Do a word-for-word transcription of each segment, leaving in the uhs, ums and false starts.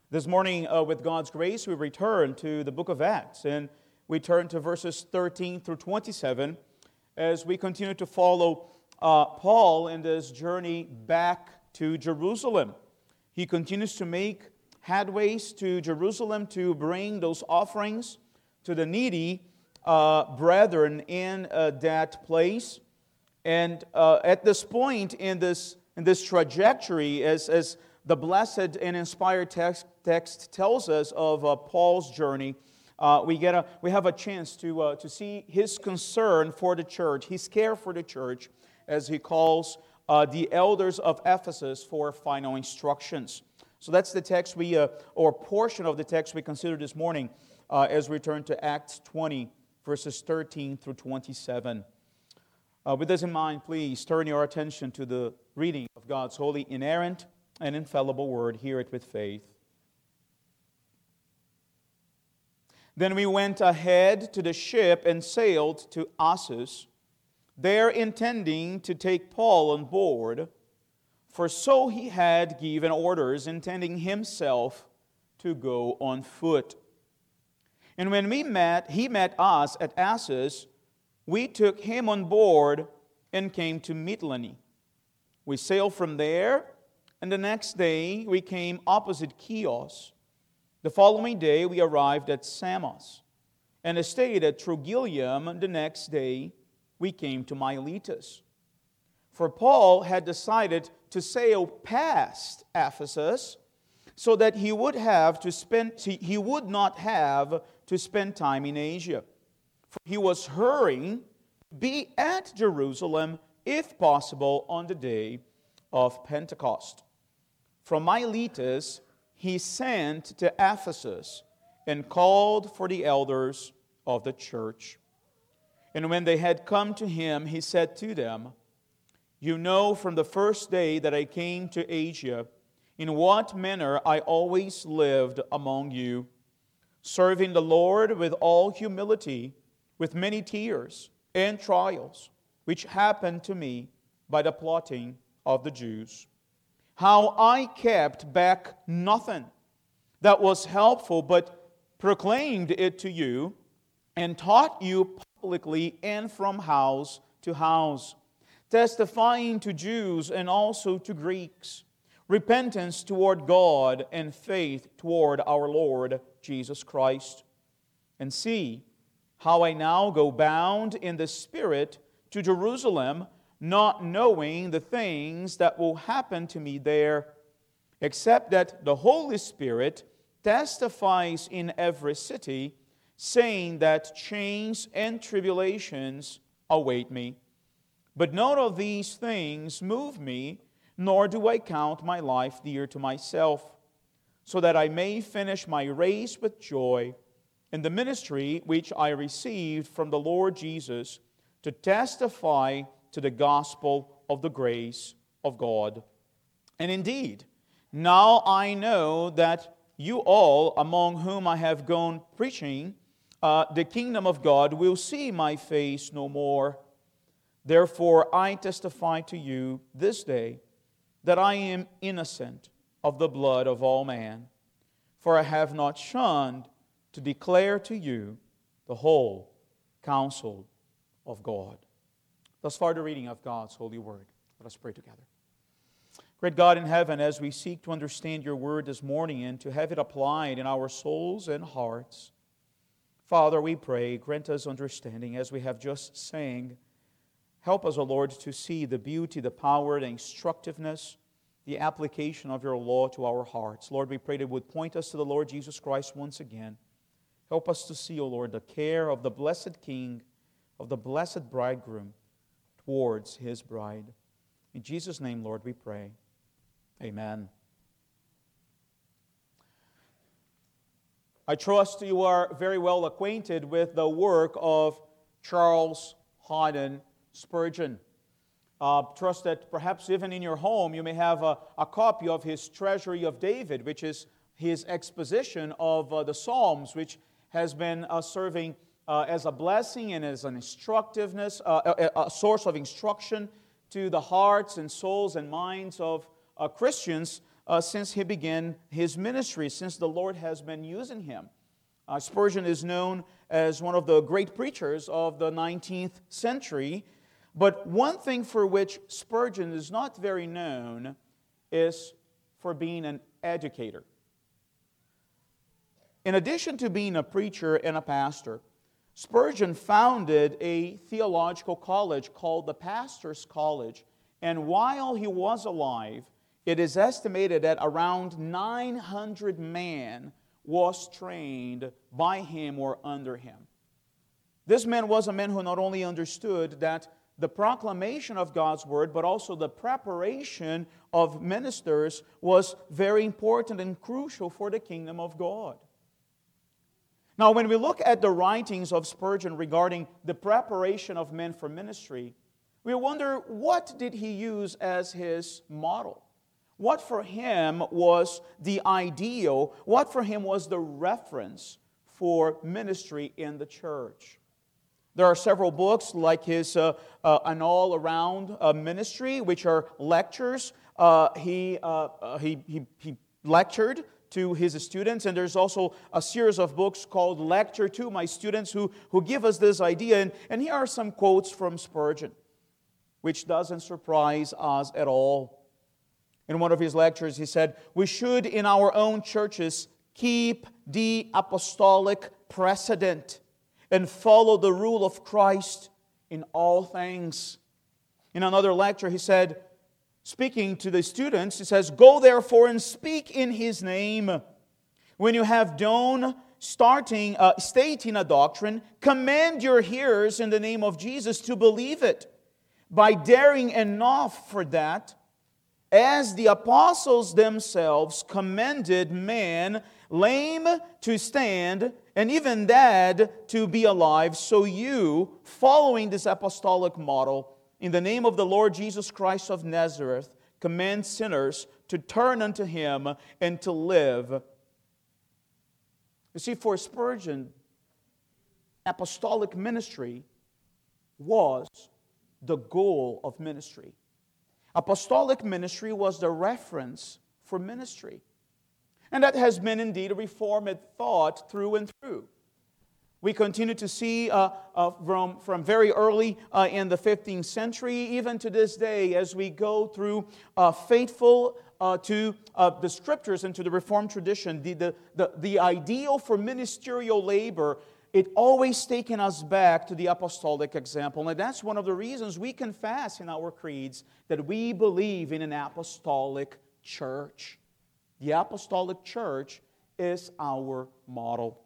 This morning, uh, with God's grace, we return to the book of Acts, and we turn to verses thirteen through twenty-seven as we continue to follow uh, Paul in this journey back to Jerusalem. He continues to make headways to Jerusalem to bring those offerings to the needy uh, brethren in uh, that place. And uh, at this point in this in this trajectory, as as the blessed and inspired text, text tells us of uh, Paul's journey, uh, we get a we have a chance to uh, to see his concern for the church, his care for the church, as he calls uh, the elders of Ephesus for final instructions. So that's the text we uh, or portion of the text we consider this morning uh, as we turn to Acts twenty, verses thirteen through twenty-seven. Uh, with this in mind, please turn your attention to the reading of God's holy, inerrant, and infallible word. Hear it with faith. Then we went ahead to the ship and sailed to Assos, there intending to take Paul on board, for so he had given orders, intending himself to go on foot. And when we met, he met us at Assos, we took him on board and came to Mytilene. We sailed from there, and the next day we came opposite Chios. The following day we arrived at Samos, and stayed at Trogyllium. The next day we came to Miletus. For Paul had decided to sail past Ephesus, so that he would have to spend he would not have to spend time in Asia. For he was hurrying to be at Jerusalem, if possible, on the day of Pentecost. From Miletus he sent to Ephesus and called for the elders of the church. And when they had come to him, he said to them, "You know from the first day that I came to Asia, in what manner I always lived among you, serving the Lord with all humility, with many tears and trials, which happened to me by the plotting of the Jews. How I kept back nothing that was helpful, but proclaimed it to you, and taught you publicly and from house to house, testifying to Jews and also to Greeks, repentance toward God and faith toward our Lord Jesus Christ. And see how I now go bound in the Spirit to Jerusalem, not knowing the things that will happen to me there, except that the Holy Spirit testifies in every city, saying that chains and tribulations await me. But none of these things move me, nor do I count my life dear to myself, so that I may finish my race with joy in the ministry which I received from the Lord Jesus, to testify to the gospel of the grace of God. And indeed, now I know that you all, among whom I have gone preaching uh, the kingdom of God, will see my face no more. Therefore I testify to you this day that I am innocent of the blood of all man, for I have not shunned to declare to you the whole counsel of God." Thus far the reading of God's holy word. Let us pray together. Great God in heaven, as we seek to understand your word this morning and to have it applied in our souls and hearts, Father, we pray, grant us understanding as we have just sang. Help us, O Lord, to see the beauty, the power, the instructiveness, the application of your law to our hearts. Lord, we pray that it would point us to the Lord Jesus Christ once again. Help us to see, O Lord, the care of the blessed King, of the blessed bridegroom towards his bride. In Jesus' name, Lord, we pray. Amen. I trust you are very well acquainted with the work of Charles Haddon Spurgeon. Uh, trust that perhaps even in your home you may have a, a copy of his Treasury of David, which is his exposition of uh, the Psalms, which has been uh, serving uh, as a blessing and as an instructiveness, uh, a, a source of instruction to the hearts and souls and minds of uh, Christians uh, since he began his ministry, since the Lord has been using him. Uh, Spurgeon is known as one of the great preachers of the nineteenth century, but one thing for which Spurgeon is not very known is for being an educator. In addition to being a preacher and a pastor, Spurgeon founded a theological college called the Pastors' College, and while he was alive, it is estimated that around nine hundred men was trained by him or under him. This man was a man who not only understood that the proclamation of God's Word, but also the preparation of ministers was very important and crucial for the kingdom of God. Now, when we look at the writings of Spurgeon regarding the preparation of men for ministry, we wonder, what did he use as his model? What for him was the ideal? What for him was the reference for ministry in the church? There are several books like his uh, uh, An All-Around uh, Ministry, which are lectures. Uh, he, uh, uh, he, he, he lectured to his students, and there's also a series of books called Lecture to My Students who, who give us this idea. And, and here are some quotes from Spurgeon, which doesn't surprise us at all. In one of his lectures, he said, "We should in our own churches keep the apostolic precedent and follow the rule of Christ in all things." In another lecture, he said, speaking to the students, he says, "Go therefore and speak in His name. When you have done starting, uh, stating a doctrine, command your hearers in the name of Jesus to believe it, by daring enough for that, as the apostles themselves commended men lame to stand, and even dead to be alive, so you, following this apostolic model, in the name of the Lord Jesus Christ of Nazareth, command sinners to turn unto Him and to live." You see, for Spurgeon, apostolic ministry was the goal of ministry. Apostolic ministry was the reference for ministry. And that has been indeed a Reformed thought through and through. We continue to see uh, uh, from, from very early uh, in the fifteenth century, even to this day, as we go through uh, faithful uh, to uh, the Scriptures and to the Reformed tradition, the, the, the, the ideal for ministerial labor, it always taken us back to the apostolic example. And that's one of the reasons we confess in our creeds that we believe in an apostolic church. The apostolic church is our model.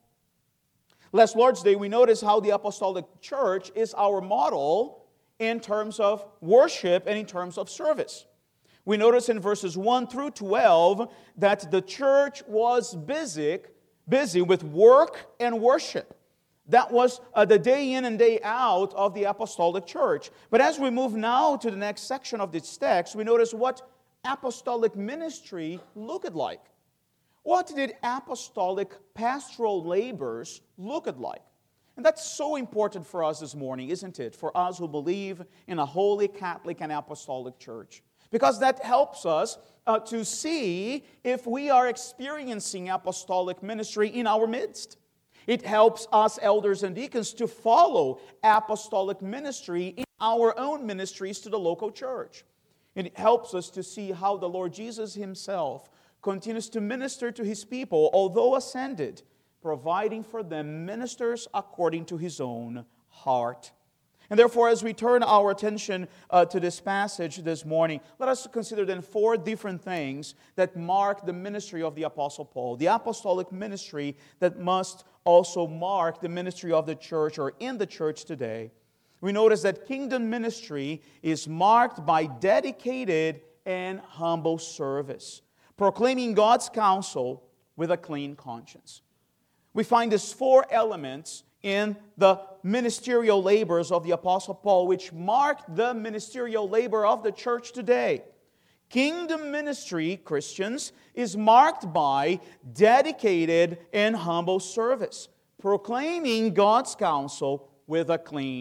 Last Lord's Day, we notice how the apostolic church is our model in terms of worship and in terms of service. We notice in verses one through twelve that the church was busy, busy with work and worship. That was uh, the day in and day out of the apostolic church. But as we move now to the next section of this text, we notice what apostolic ministry looked like. What did apostolic pastoral labors look like? And that's so important for us this morning, isn't it? For us who believe in a holy Catholic and apostolic church. Because that helps us uh, to see if we are experiencing apostolic ministry in our midst. It helps us elders and deacons to follow apostolic ministry in our own ministries to the local church. And it helps us to see how the Lord Jesus Himself continues to minister to His people, although ascended, providing for them ministers according to His own heart. And therefore, as we turn our attention uh, to this passage this morning, let us consider then four different things that mark the ministry of the Apostle Paul, the apostolic ministry that must also mark the ministry of the church or in the church today. We notice that kingdom ministry is marked by dedicated and humble service, proclaiming God's counsel with a clean conscience. We find these four elements in the ministerial labors of the Apostle Paul, which marked the ministerial labor of the church today. Kingdom ministry, Christians, is marked by dedicated and humble service, proclaiming God's counsel with a clean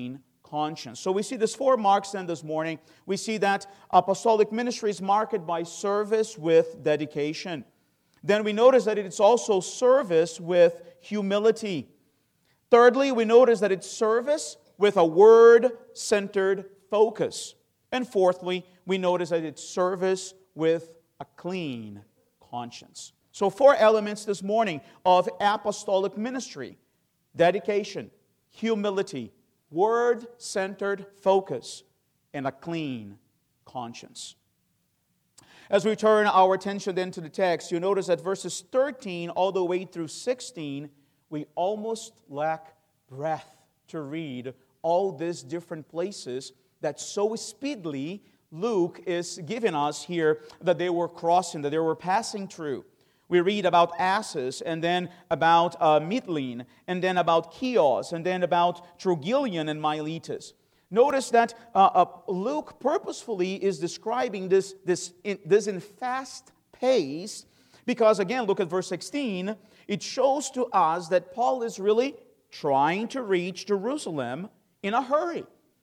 conscience. So we see these four marks then this morning. We see that apostolic ministry is marked by service with dedication. Then we notice that it's also service with humility. Thirdly, we notice that it's service with a word-centered focus. And fourthly, we notice that it's service with a clean conscience. So four elements this morning of apostolic ministry: dedication, humility, word-centered focus, and a clean conscience. As we turn our attention then to the text, you notice that verses thirteen all the way through sixteen, we almost lack breath to read all these different places that so speedily Luke is giving us here that they were crossing, that they were passing through. We read about Assos, and then about uh, Mytilene, and then about Chios, and then about Trogyllian and Miletus. Notice that uh, uh, Luke purposefully is describing this, this, in, this in fast pace, because again, look at verse sixteen. It shows to us that Paul is really trying to reach Jerusalem in a hurry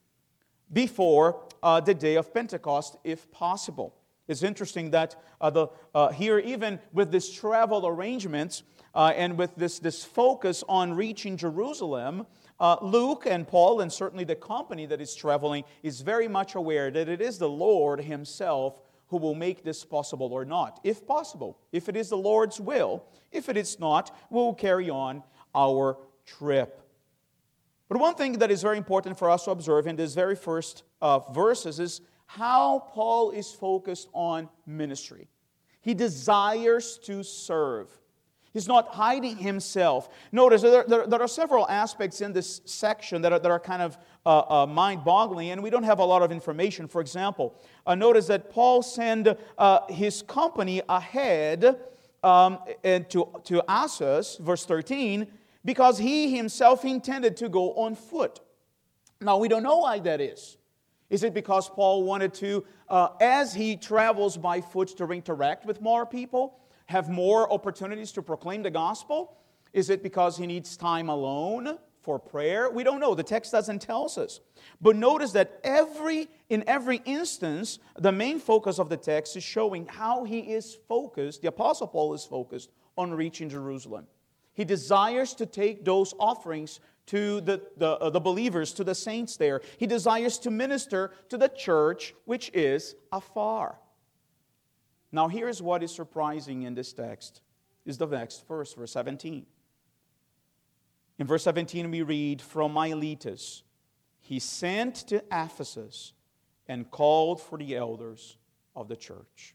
before uh, the day of Pentecost, if possible. It's interesting that uh, the, uh, here, even with this travel arrangements uh, and with this, this focus on reaching Jerusalem, uh, Luke and Paul, and certainly the company that is traveling, is very much aware that it is the Lord Himself who will make this possible or not. If possible, if it is the Lord's will. If it is not, we'll carry on our trip. But one thing that is very important for us to observe in these very first uh, verses is how Paul is focused on ministry. He desires to serve. He's not hiding himself. Notice there, there, there are several aspects in this section that are, that are kind of uh, uh, mind-boggling, and we don't have a lot of information. For example, uh, notice that Paul sent uh, his company ahead um, and to, to Assos, verse thirteen, because he himself intended to go on foot. Now, we don't know why that is. Is it because Paul wanted to, uh, as he travels by foot, to interact with more people, have more opportunities to proclaim the gospel? Is it because he needs time alone for prayer? We don't know. The text doesn't tell us. But notice that every in every instance, the main focus of the text is showing how he is focused, the Apostle Paul is focused on reaching Jerusalem. He desires to take those offerings to the, the, uh, the believers, to the saints there. He desires to minister to the church which is afar. Now here's what is surprising in this text, is the next verse, verse seventeen. In verse seventeen we read, "From Miletus he sent to Ephesus and called for the elders of the church."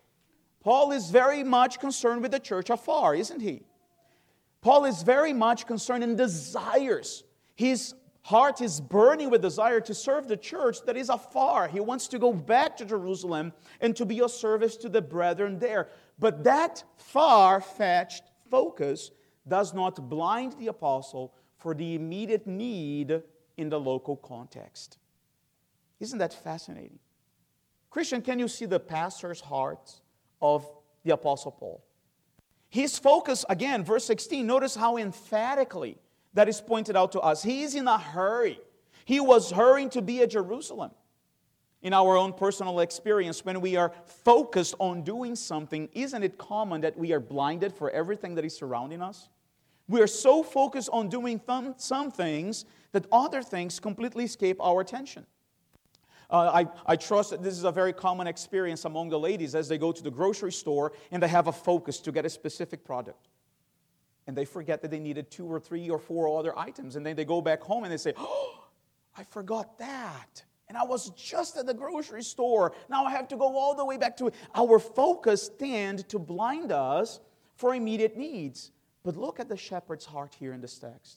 Paul is very much concerned with the church afar, isn't he? Paul is very much concerned and desires. His heart is burning with desire to serve the church that is afar. He wants to go back to Jerusalem and to be of service to the brethren there. But that far-fetched focus does not blind the apostle for the immediate need in the local context. Isn't that fascinating? Christian, can you see the pastor's heart of the apostle Paul? His focus, again, verse sixteen, notice how emphatically that is pointed out to us. He is in a hurry. He was hurrying to be at Jerusalem. In our own personal experience, when we are focused on doing something, isn't it common that we are blinded for everything that is surrounding us? We are so focused on doing th- some things that other things completely escape our attention. Uh, I, I trust that this is a very common experience among the ladies as they go to the grocery store and they have a focus to get a specific product. And they forget that they needed two or three or four other items. And then they go back home and they say, "Oh, I forgot that. And I was just at the grocery store. Now I have to go all the way back to it." Our focus tends to blind us for immediate needs. But look at the shepherd's heart here in this text.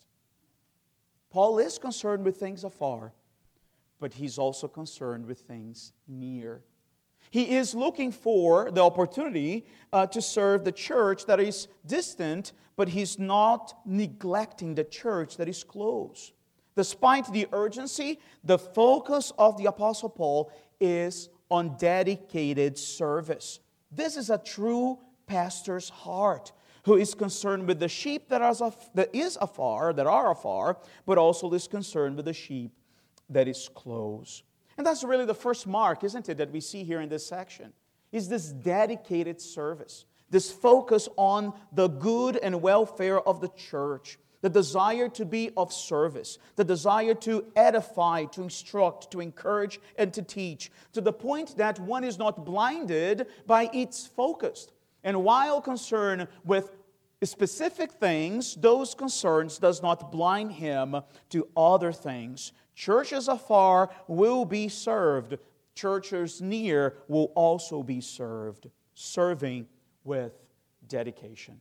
Paul is concerned with things afar, but he's also concerned with things near. He is looking for the opportunity uh, to serve the church that is distant, but he's not neglecting the church that is close. Despite the urgency, the focus of the Apostle Paul is on dedicated service. This is a true pastor's heart, who is concerned with the sheep that, are, that is afar, that are afar, but also is concerned with the sheep that is close. And that's really the first mark, isn't it, that we see here in this section, is this dedicated service, this focus on the good and welfare of the church, the desire to be of service, the desire to edify, to instruct, to encourage, and to teach, to the point that one is not blinded by its focus. And while concerned with specific things, those concerns does not blind him to other things. Churches afar will be served. Churches near will also be served, serving with dedication.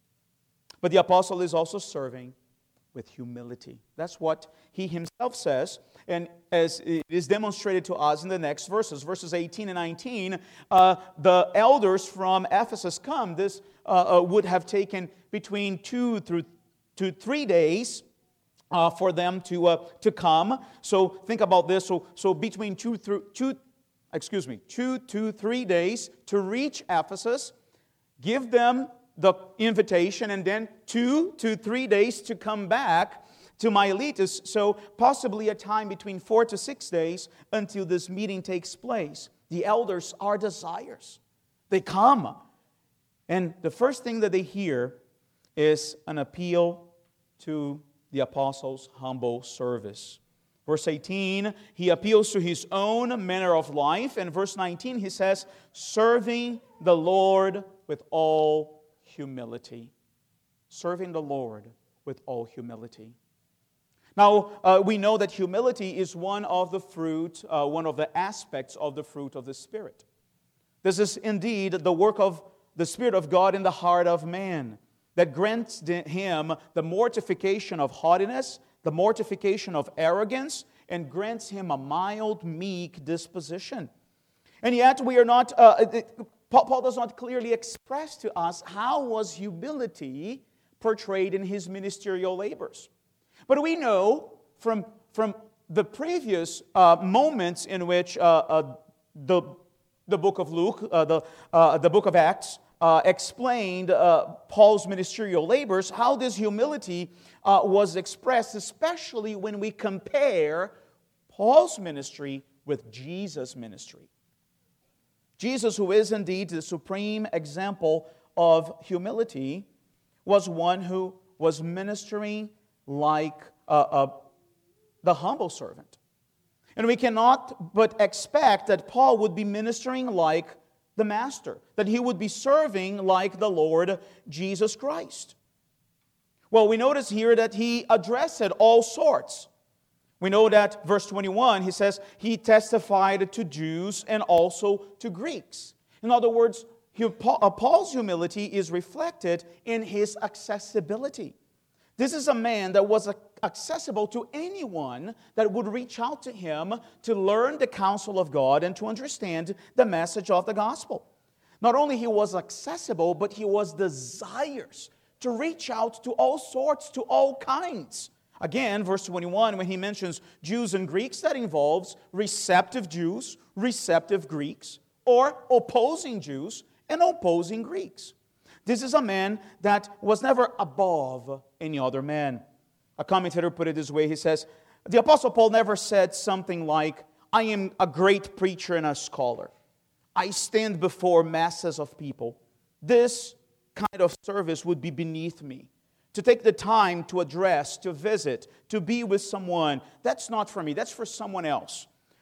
But the apostle is also serving with humility. That's what he himself says, and as it is demonstrated to us in the next verses, verses eighteen and nineteen, uh, the elders from Ephesus come. This uh, uh, would have taken between two through to three days uh, for them to uh, to come. So think about this. So so between two through two, excuse me, two to three days to reach Ephesus, give them the invitation, and then two to three days to come back to Miletus, so possibly a time between four to six days until this meeting takes place. The elders are desires. They come, and the first thing that they hear is an appeal to the apostles' humble service. Verse eighteen, he appeals to his own manner of life, and verse nineteen, he says, serving the Lord with all humility. Serving the Lord with all humility. Now, uh, we know that humility is one of the fruit, uh, one of the aspects of the fruit of the Spirit. This is indeed the work of the Spirit of God in the heart of man, that grants him the mortification of haughtiness, the mortification of arrogance, and grants him a mild, meek disposition. And yet we are not... Uh, Paul does not clearly express to us how was humility portrayed in his ministerial labors. But we know from, from the previous uh, moments in which uh, uh, the, the book of Luke, uh, the, uh, the book of Acts, uh, explained uh, Paul's ministerial labors, how this humility uh, was expressed, especially when we compare Paul's ministry with Jesus' ministry. Jesus, who is indeed the supreme example of humility, was one who was ministering like uh, uh, the humble servant. And we cannot but expect that Paul would be ministering like the Master, that he would be serving like the Lord Jesus Christ. Well, we notice here that he addressed all sorts. We know that, verse twenty-one, he says, he testified to Jews and also to Greeks. In other words, Paul's humility is reflected in his accessibility. This is a man that was accessible to anyone that would reach out to him to learn the counsel of God and to understand the message of the gospel. Not only he was accessible, but he was desirous to reach out to all sorts, to all kinds. Again, verse twenty-one, when he mentions Jews and Greeks, that involves receptive Jews, receptive Greeks, or opposing Jews and opposing Greeks. This is a man that was never above any other man. A commentator put it this way, he says, the Apostle Paul never said something like, I am a great preacher and a scholar. I stand before masses of people. This kind of service would be beneath me. To take the time to address, to visit, to be with someone, that's not for me, that's for someone else.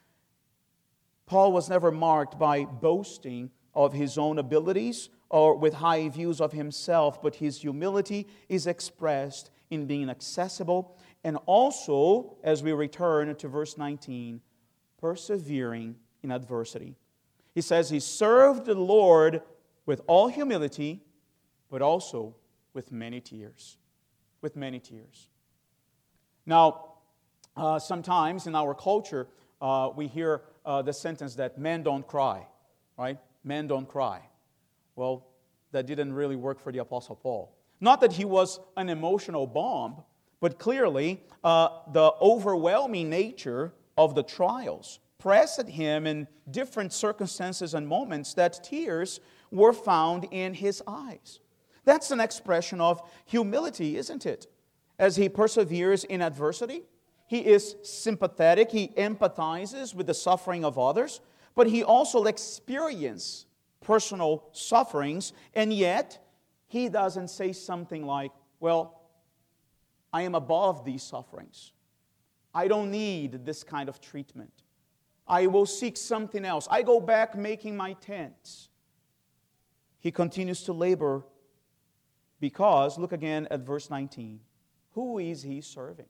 Paul was never marked by boasting of his own abilities or with high views of himself, but his humility is expressed in being accessible and also, as we return to verse nineteen, persevering in adversity. He says he served the Lord with all humility, but also with many tears. With many tears. Now, uh, sometimes in our culture, uh, we hear uh, the sentence that men don't cry, right? Men don't cry. Well, that didn't really work for the Apostle Paul. Not that he was an emotional bomb, but clearly uh, the overwhelming nature of the trials pressed him in different circumstances and moments that tears were found in his eyes. That's an expression of humility, isn't it? As he perseveres in adversity, he is sympathetic, he empathizes with the suffering of others, but he also experiences personal sufferings, and yet he doesn't say something like, well, I am above these sufferings. I don't need this kind of treatment. I will seek something else. I go back making my tents. He continues to labor because, look again at verse nineteen. Who is he serving?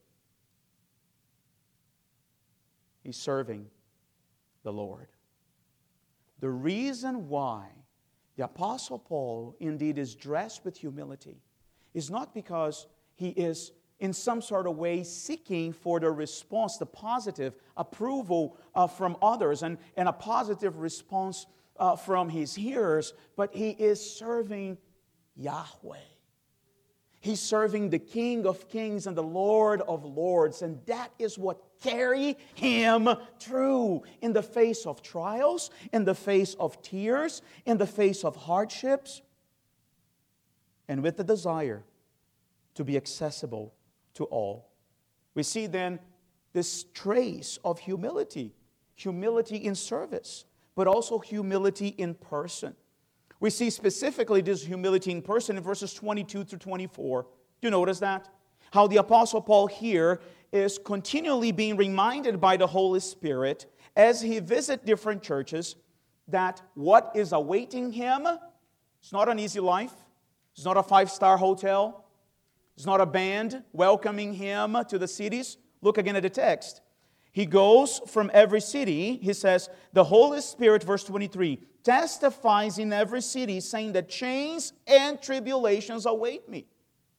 He's serving the Lord. The reason why the Apostle Paul indeed is dressed with humility is not because he is in some sort of way seeking for the response, the positive approval uh, from others and, and a positive response uh, from his hearers, but he is serving Yahweh. He's serving the King of Kings and the Lord of Lords, and that is what carry him through in the face of trials, in the face of tears, in the face of hardships, and with the desire to be accessible to all. We see then this trace of humility, humility in service, but also humility in person. We see specifically this humility in person in verses twenty-two through twenty-four. Do you notice that? How the Apostle Paul here is continually being reminded by the Holy Spirit as he visits different churches that what is awaiting him, it's not an easy life. It's not a five-star hotel. It's not a band welcoming him to the cities. Look again at the text. He goes from every city, he says, the Holy Spirit, verse twenty-three, testifies in every city, saying that chains and tribulations await me.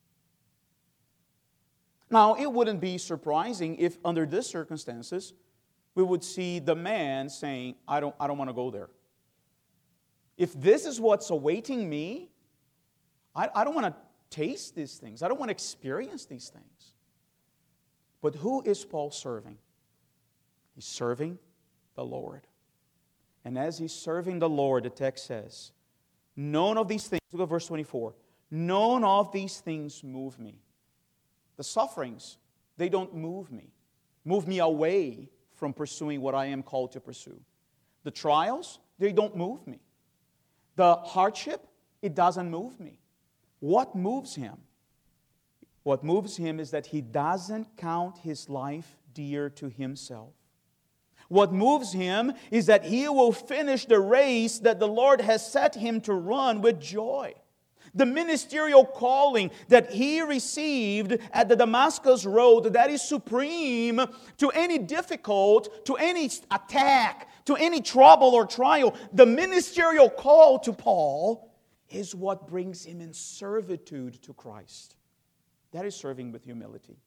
Now, it wouldn't be surprising if under these circumstances, we would see the man saying, I don't, I don't want to go there. If this is what's awaiting me, I, I don't want to taste these things. I don't want to experience these things. But who is Paul serving? He's serving the Lord. And as he's serving the Lord, the text says, none of these things, look at verse twenty-four, none of these things move me. The sufferings, they don't move me. Move me away from pursuing what I am called to pursue. The trials, they don't move me. The hardship, it doesn't move me. What moves him? What moves him is that he doesn't count his life dear to himself. What moves him is that he will finish the race that the Lord has set him to run with joy. The ministerial calling that he received at the Damascus Road, that is supreme to any difficult, to any attack, to any trouble or trial. The ministerial call to Paul is what brings him in servitude to Christ. That is serving with humility.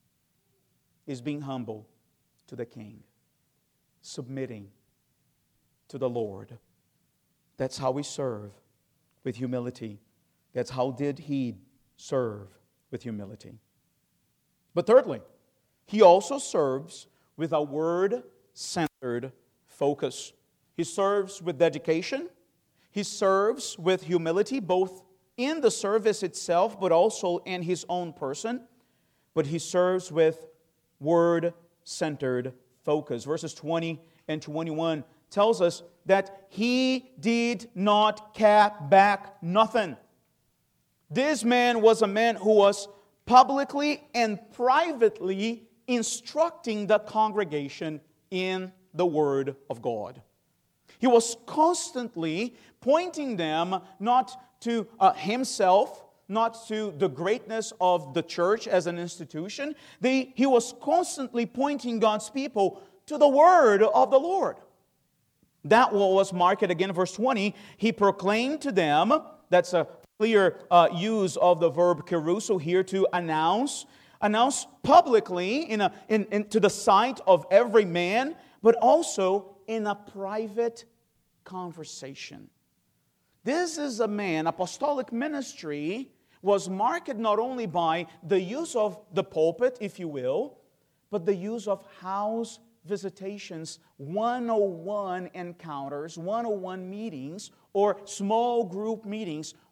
Is being humble to the King. Submitting to the Lord. That's how we serve with humility. That's how did he serve with humility. But thirdly, he also serves with a word-centered focus. He serves with dedication. He serves with humility, both in the service itself, but also in his own person. But he serves with word-centered focus. Verses twenty and twenty-one tells us that he did not cap back nothing. This man was a man who was publicly and privately instructing the congregation in the Word of God. He was constantly pointing them not to uh, himself, not to the greatness of the church as an institution. They, he was constantly pointing God's people to the Word of the Lord. That was marked again in verse twenty. He proclaimed to them, that's a clear uh, use of the verb kerusso here, to announce, announce publicly in a, in, in, to the sight of every man, but also in a private conversation. This is a man, apostolic ministry was marked not only by the use of the pulpit, if you will, but the use of house visitations, one-on-one encounters, one-on-one meetings, or small group meetings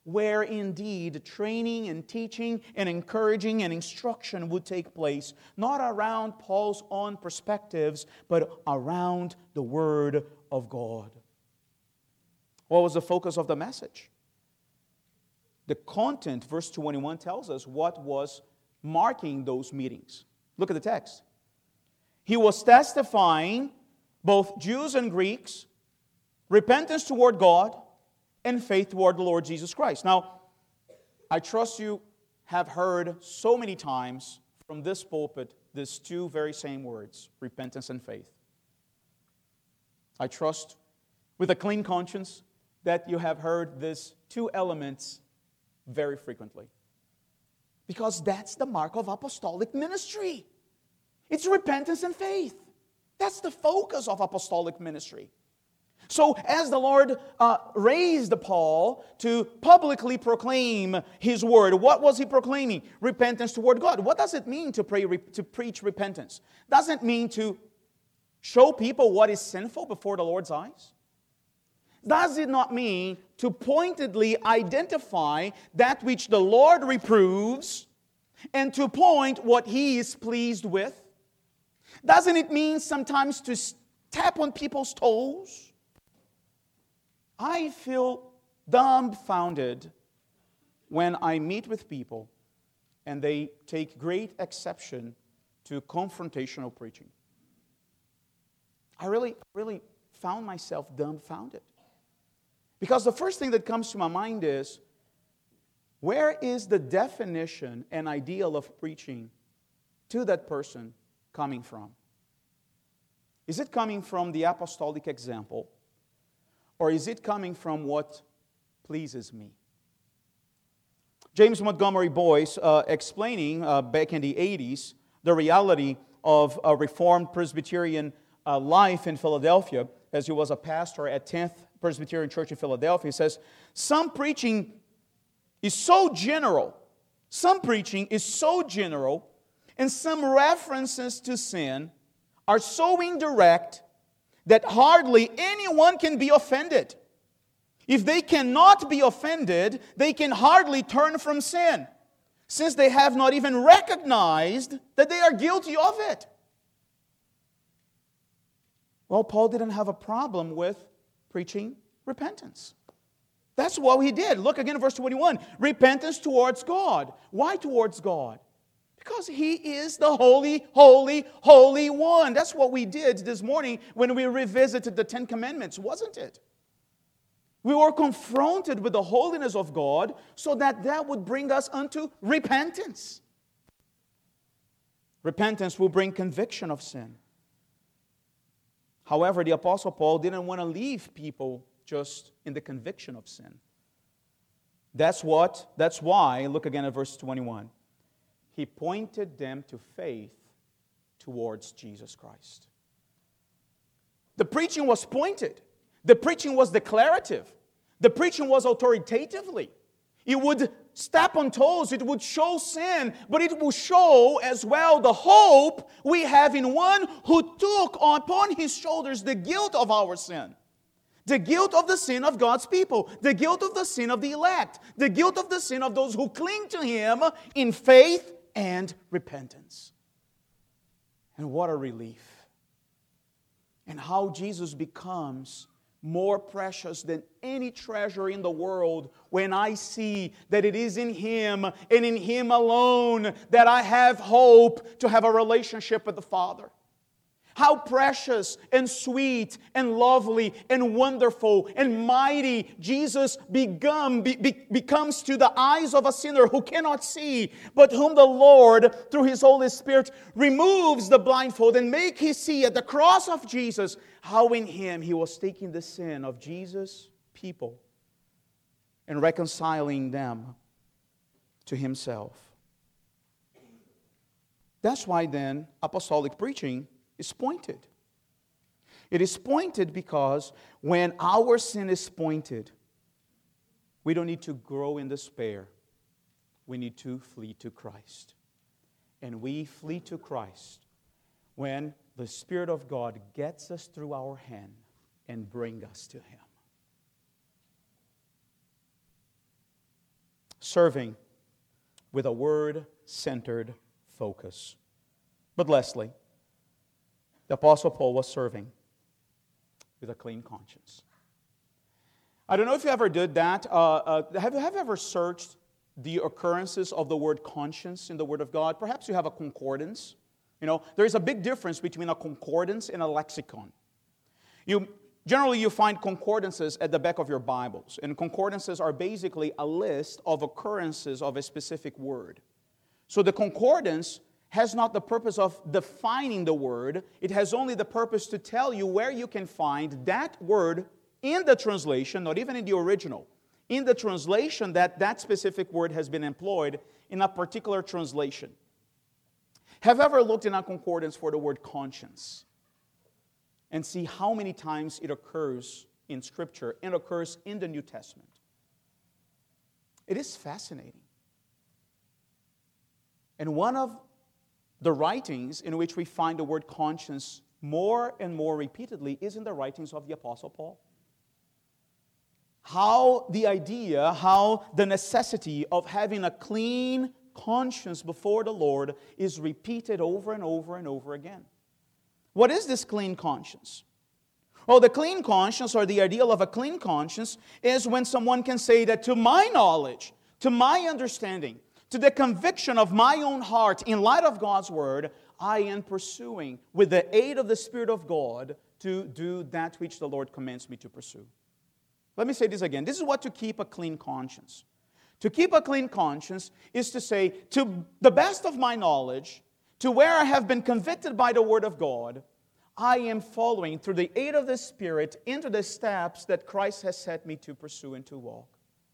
where indeed training and teaching and encouraging and instruction would take place, not around Paul's own perspectives, but around the Word of God. What was the focus of the message? The content, verse twenty-one tells us what was marking those meetings. Look at the text. He was testifying, both Jews and Greeks, repentance toward God and faith toward the Lord Jesus Christ. Now, I trust you have heard so many times from this pulpit these two very same words, repentance and faith. I trust with a clean conscience that you have heard these two elements very frequently. Because that's the mark of apostolic ministry. It's repentance and faith. That's the focus of apostolic ministry. So as the Lord uh, raised Paul to publicly proclaim His word, what was he proclaiming? Repentance toward God. What does it mean to pray, to preach repentance? Doesn't it mean to show people what is sinful before the Lord's eyes? Does it not mean to pointedly identify that which the Lord reproves and to point what He is pleased with? Doesn't it mean sometimes to tap on people's toes? I feel dumbfounded when I meet with people and they take great exception to confrontational preaching. I really, really found myself dumbfounded. Because the first thing that comes to my mind is, where is the definition and ideal of preaching to that person coming from? Is it coming from the apostolic example? Or is it coming from what pleases me? James Montgomery Boyce, uh, explaining uh, back in the eighties the reality of a Reformed Presbyterian uh, life in Philadelphia, as he was a pastor at tenth Presbyterian Church in Philadelphia, he says, some preaching is so general, some preaching is so general, and some references to sin are so indirect that hardly anyone can be offended. If they cannot be offended, they can hardly turn from sin, since they have not even recognized that they are guilty of it. Well, Paul didn't have a problem with preaching repentance. That's what he did. Look again at verse twenty-one. Repentance towards God. Why towards God? Because He is the holy, holy, holy one. That's what we did this morning when we revisited the Ten Commandments, wasn't it? We were confronted with the holiness of God so that that would bring us unto repentance. Repentance will bring conviction of sin. However, the Apostle Paul didn't want to leave people just in the conviction of sin. That's what, that's why, look again at verse twenty-one. He pointed them to faith towards Jesus Christ. The preaching was pointed. The preaching was declarative. The preaching was authoritatively. It would step on toes. It would show sin, but it will show as well the hope we have in one who took upon His shoulders the guilt of our sin. The guilt of the sin of God's people. The guilt of the sin of the elect. The guilt of the sin of those who cling to Him in faith and repentance. And what a relief. And how Jesus becomes more precious than any treasure in the world when I see that it is in Him and in Him alone that I have hope to have a relationship with the Father. How precious and sweet and lovely and wonderful and mighty Jesus become, be, be, becomes to the eyes of a sinner who cannot see, but whom the Lord, through His Holy Spirit, removes the blindfold and make He see at the cross of Jesus how in Him He was taking the sin of Jesus' people and reconciling them to Himself. That's why then apostolic preaching is pointed. It is pointed because when our sin is pointed, we don't need to grow in despair. We need to flee to Christ. And we flee to Christ when the Spirit of God gets us through our hand and brings us to Him. serving with a word-centered focus. But lastly, the Apostle Paul was serving with a clean conscience. I don't know if you ever did that. Uh, uh, have, have you ever searched the occurrences of the word conscience in the Word of God? Perhaps you have a concordance. You know, there is a big difference between a concordance and a lexicon. You generally you find concordances at the back of your Bibles, and concordances are basically a list of occurrences of a specific word. So the concordance has not the purpose of defining the word, it has only the purpose to tell you where you can find that word in the translation, not even in the original, in the translation that that specific word has been employed in a particular translation. Have you ever looked in a concordance for the word conscience and see how many times it occurs in Scripture and occurs in the New Testament? It is fascinating. And one of the writings in which we find the word conscience more and more repeatedly is in the writings of the Apostle Paul. How the idea, how the necessity of having a clean conscience before the Lord is repeated over and over and over again. What is this clean conscience? Well, the clean conscience, or the ideal of a clean conscience, is when someone can say that to my knowledge, to my understanding, to the conviction of my own heart, in light of God's Word, I am pursuing, with the aid of the Spirit of God, to do that which the Lord commands me to pursue. Let me say this again. This is what to keep a clean conscience. To keep a clean conscience is to say, to the best of my knowledge, to where I have been convicted by the Word of God, I am following, through the aid of the Spirit, into the steps that Christ has set me to pursue and to walk.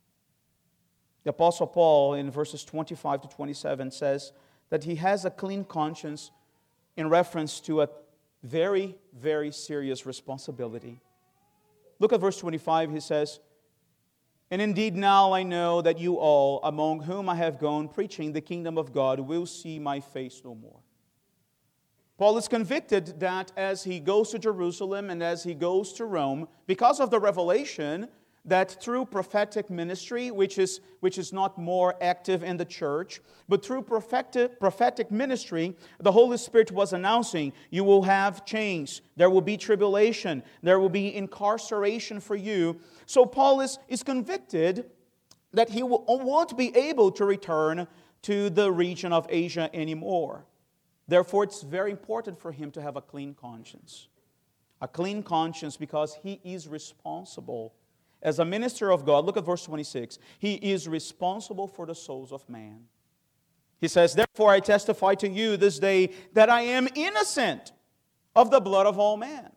The Apostle Paul, in verses twenty-five to twenty-seven, says that he has a clean conscience in reference to a very, very serious responsibility. Look at verse twenty-five, he says, "And indeed now I know that you all, among whom I have gone preaching the kingdom of God, will see my face no more." Paul is convicted that as he goes to Jerusalem and as he goes to Rome, because of the revelation that through prophetic ministry, which is, which is not more active in the church, but through prophetic, prophetic ministry, the Holy Spirit was announcing, you will have chains, there will be tribulation, there will be incarceration for you. So Paul is, is convicted that he will, won't be able to return to the region of Asia anymore. Therefore, it's very important for him to have a clean conscience. A clean conscience because he is responsible. As a minister of God, look at verse twenty-six. He is responsible for the souls of man. He says, "Therefore I testify to you this day that I am innocent of the blood of all men."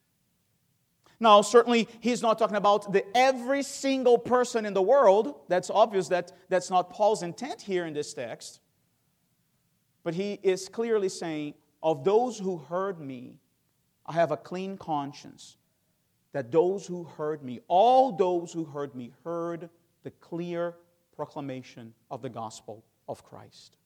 Now, certainly, he's not talking about the every single person in the world. That's obvious that that's not Paul's intent here in this text. But he is clearly saying, of those who heard me, I have a clean conscience. That those who heard me, all those who heard me, heard the clear proclamation of the gospel of Christ.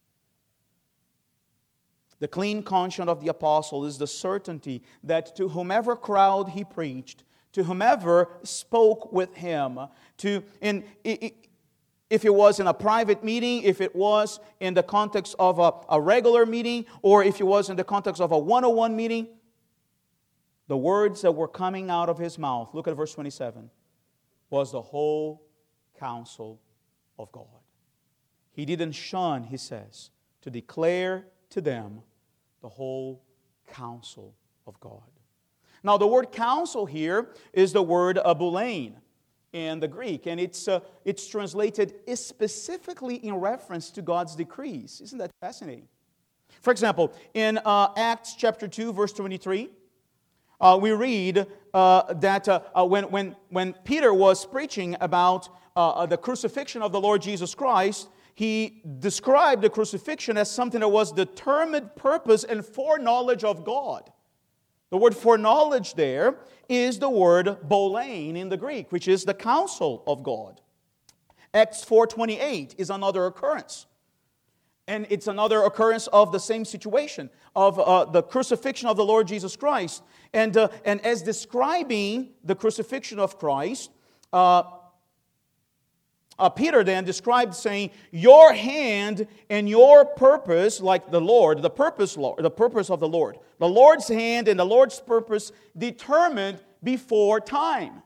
The clean conscience of the apostle is the certainty that to whomever crowd he preached, to whomever spoke with him, to in, if it was in a private meeting, if it was in the context of a, a regular meeting, or if it was in the context of a one-on-one meeting, the words that were coming out of his mouth, look at verse twenty-seven, was the whole counsel of God. He didn't shun, he says, to declare to them the whole counsel of God. Now, the word counsel here is the word abulain in the Greek, and it's, uh, it's translated specifically in reference to God's decrees. Isn't that fascinating? For example, in uh, Acts chapter two, verse twenty-three, Uh, we read uh, that uh, uh, when, when, when Peter was preaching about uh, the crucifixion of the Lord Jesus Christ, he described the crucifixion as something that was determined purpose and foreknowledge of God. The word foreknowledge there is the word bolein in the Greek, which is the counsel of God. Acts four twenty-eight is another occurrence. And it's another occurrence of the same situation, of uh, the crucifixion of the Lord Jesus Christ. And, uh, and as describing the crucifixion of Christ, uh, Uh, Peter then described saying, your hand and your purpose, like the Lord, the purpose, Lord, the purpose of the Lord. The Lord's hand and the Lord's purpose determined before time.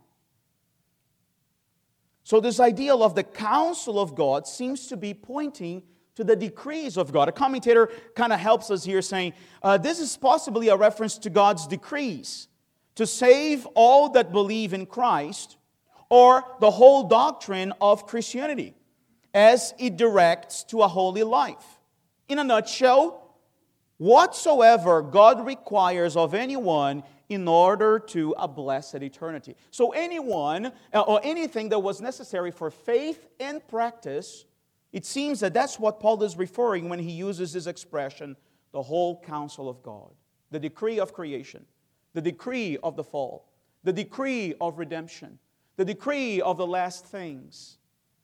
So this ideal of the counsel of God seems to be pointing to the decrees of God. A commentator kind of helps us here saying, uh, this is possibly a reference to God's decrees to save all that believe in Christ, or the whole doctrine of Christianity, as it directs to a holy life. In a nutshell, whatsoever God requires of anyone in order to a blessed eternity. So anyone, or anything that was necessary for faith and practice, it seems that that's what Paul is referring when he uses this expression, the whole counsel of God. The decree of creation, the decree of the fall, the decree of redemption, the decree of the last things.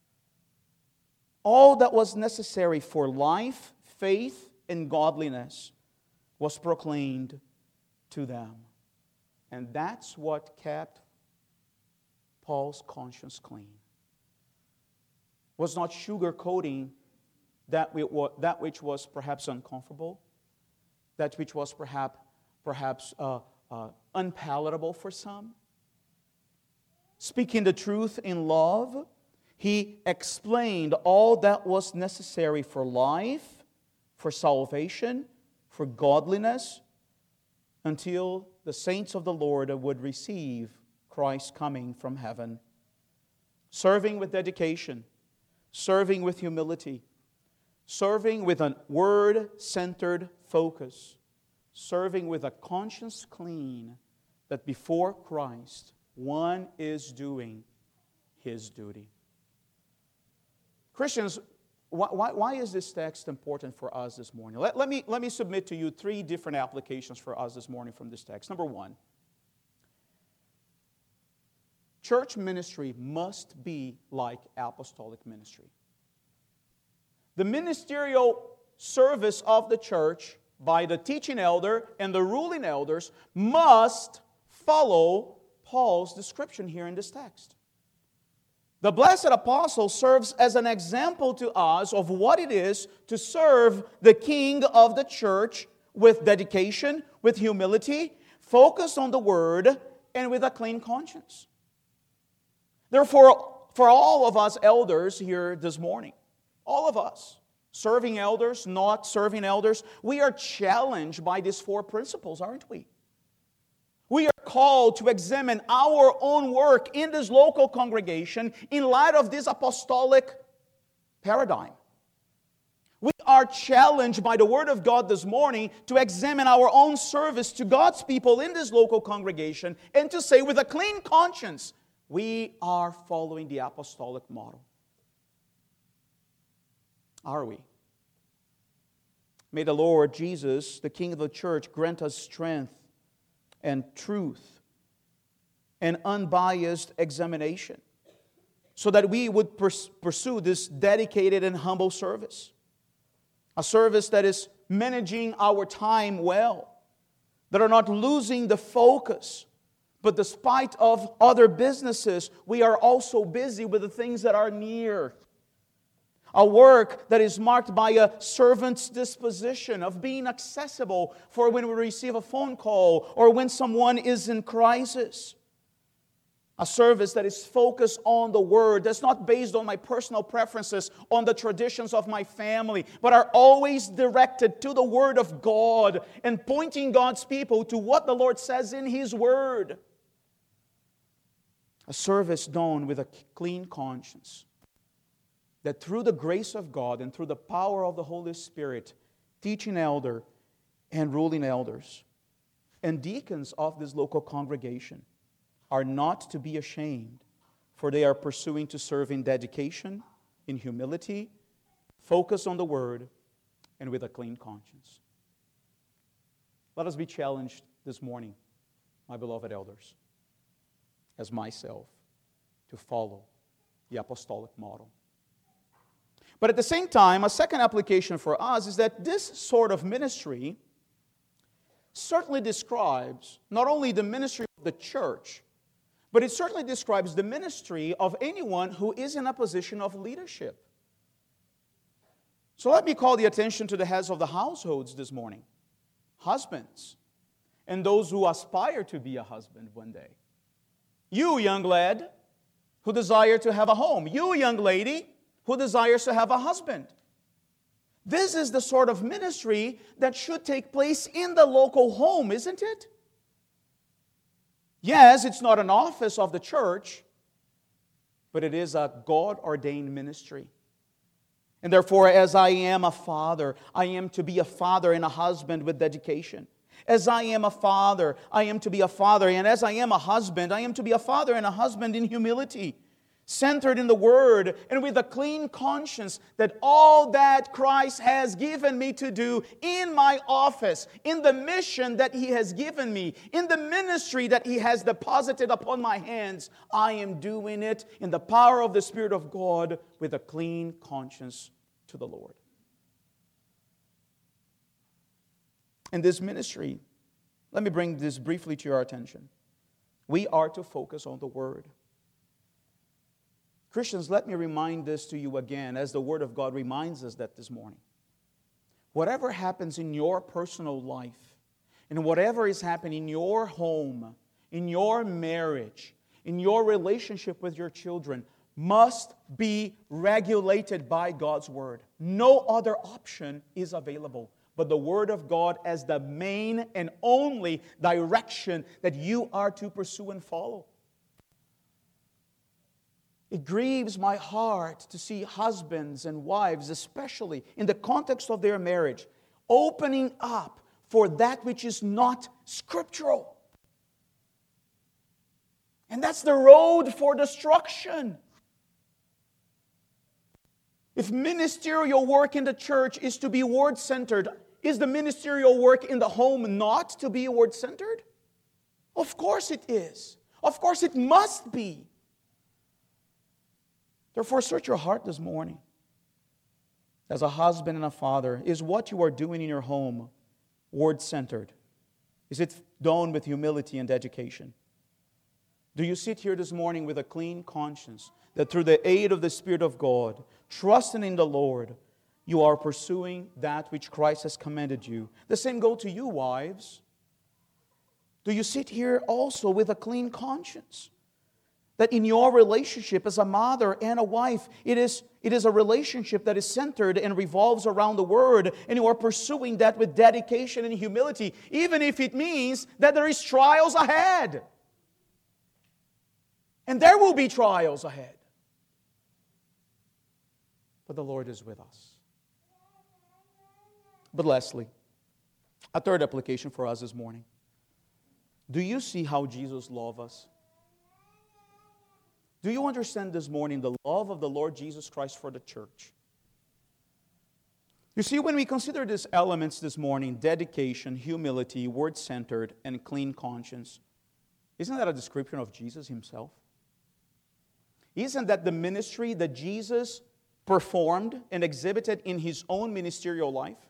All that was necessary for life, faith, and godliness was proclaimed to them. And that's what kept Paul's conscience clean. Was not sugarcoating that which was perhaps uncomfortable, that which was perhaps, perhaps uh, uh, unpalatable for some. Speaking the truth in love, he explained all that was necessary for life, for salvation, for godliness, until the saints of the Lord would receive Christ coming from heaven. Serving with dedication, serving with humility, serving with a word-centered focus, serving with a conscience clean, that before Christ one is doing his duty. Christians, why, why, why is this text important for us this morning? Let, let, me, let me submit to you three different applications for us this morning from this text. Number one, church ministry must be like apostolic ministry. The ministerial service of the church by the teaching elder and the ruling elders must follow Paul's description here in this text. The blessed apostle serves as an example to us of what it is to serve the king of the church with dedication, with humility, focus on the word, and with a clean conscience. Therefore, for all of us elders here this morning, all of us, serving elders, not serving elders, we are challenged by these four principles, aren't we? We are called to examine our own work in this local congregation in light of this apostolic paradigm. We are challenged by the Word of God this morning to examine our own service to God's people in this local congregation and to say with a clean conscience, we are following the apostolic model. Are we? May the Lord Jesus, the King of the church, grant us strength and truth and unbiased examination so that we would pers- pursue this dedicated and humble service. A service that is managing our time well, that are not losing the focus, but despite of other businesses, we are also busy with the things that are near. A work that is marked by a servant's disposition of being accessible for when we receive a phone call or when someone is in crisis. A service that is focused on the Word, that's not based on my personal preferences, on the traditions of my family, but are always directed to the Word of God and pointing God's people to what the Lord says in His Word. A service done with a clean conscience, that through the grace of God and through the power of the Holy Spirit, teaching elder and ruling elders and deacons of this local congregation are not to be ashamed, for they are pursuing to serve in dedication, in humility, focus on the Word, and with a clean conscience. Let us be challenged this morning, my beloved elders, as myself, to follow the apostolic model. But at the same time, a second application for us is that this sort of ministry certainly describes not only the ministry of the church, But it certainly describes the ministry of anyone who is in a position of leadership. So let me call the attention to the heads of the households this morning. Husbands, and those who aspire to be a husband one day. You, young lad, who desire to have a home. You, young lady, who desires to have a husband. This is the sort of ministry that should take place in the local home, isn't it? Yes, it's not an office of the church, but it is a God-ordained ministry. And therefore, as I am a father, I am to be a father and a husband with dedication. As I am a father, I am to be a father. And as I am a husband, I am to be a father and a husband in humility, centered in the Word, and with a clean conscience that all that Christ has given me to do in my office, in the mission that He has given me, in the ministry that He has deposited upon my hands, I am doing it in the power of the Spirit of God with a clean conscience to the Lord. In this ministry, let me bring this briefly to your attention. We are to focus on the Word. Christians, let me remind this to you again, as the Word of God reminds us that this morning. Whatever happens in your personal life, and whatever is happening in your home, in your marriage, in your relationship with your children, must be regulated by God's Word. No other option is available but the Word of God as the main and only direction that you are to pursue and follow. It grieves my heart to see husbands and wives, especially in the context of their marriage, opening up for that which is not scriptural. And that's the road for destruction. If ministerial work in the church is to be word-centered, is the ministerial work in the home not to be word-centered? Of course it is. Of course it must be. Therefore, search your heart this morning. As a husband and a father, is what you are doing in your home word-centered? Is it done with humility and dedication? Do you sit here this morning with a clean conscience that through the aid of the Spirit of God, trusting in the Lord, you are pursuing that which Christ has commanded you? The same goes to you, wives. Do you sit here also with a clean conscience? That in your relationship as a mother and a wife, it is, it is a relationship that is centered and revolves around the Word, and you are pursuing that with dedication and humility, even if it means that there is trials ahead. And there will be trials ahead. But the Lord is with us. But lastly, a third application for us this morning. Do you see how Jesus loves us? Do you understand this morning the love of the Lord Jesus Christ for the church? You see, when we consider these elements this morning, dedication, humility, word-centered, and clean conscience, isn't that a description of Jesus Himself? Isn't that the ministry that Jesus performed and exhibited in His own ministerial life?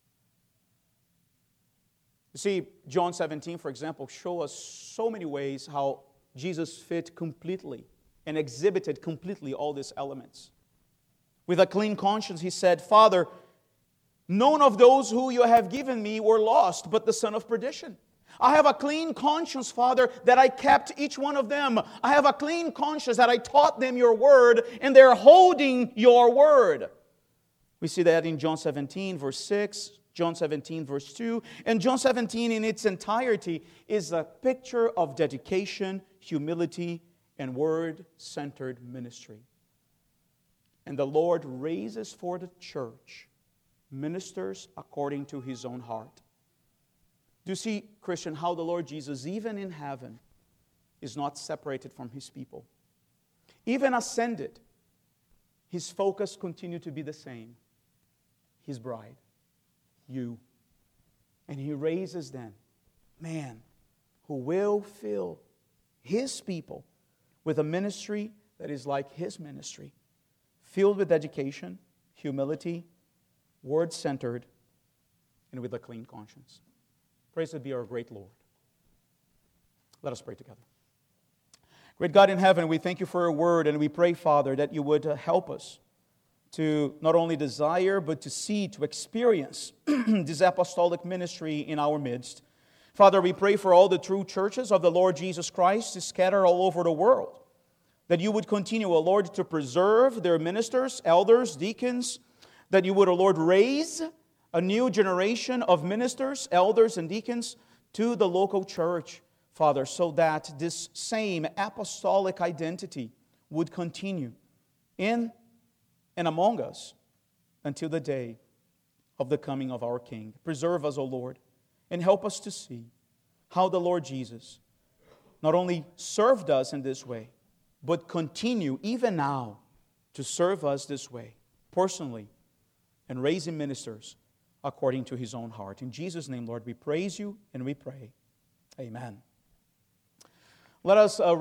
You see, John seventeen, for example, shows us so many ways how Jesus fit completely and exhibited completely all these elements. With a clean conscience, He said, Father, none of those who you have given me were lost, but the son of perdition. I have a clean conscience, Father, that I kept each one of them. I have a clean conscience that I taught them your word, and they're holding your word. We see that in John seventeen, verse six, John seventeen, verse two. And John seventeen in its entirety is a picture of dedication, humility, and word-centered ministry. And the Lord raises for the church ministers according to His own heart. Do you see, Christian, how the Lord Jesus, even in heaven, is not separated from His people? Even ascended, His focus continued to be the same. His bride, you. And He raises then man who will fill His people with a ministry that is like His ministry, filled with dedication, humility, word-centered, and with a clean conscience. Praise be our great Lord. Let us pray together. Great God in heaven, we thank you for your word, and we pray, Father, that you would uh, help us to not only desire, but to see, to experience this apostolic ministry in our midst. Father, we pray for all the true churches of the Lord Jesus Christ scattered all over the world, that you would continue, O Lord, to preserve their ministers, elders, deacons, that you would, O Lord, raise a new generation of ministers, elders, and deacons to the local church, Father, so that this same apostolic identity would continue in and among us until the day of the coming of our King. Preserve us, O Lord, and help us to see how the Lord Jesus not only served us in this way, but continue even now to serve us this way, personally, and raising ministers according to His own heart. In Jesus' name, Lord, we praise you and we pray. Amen. Let us uh,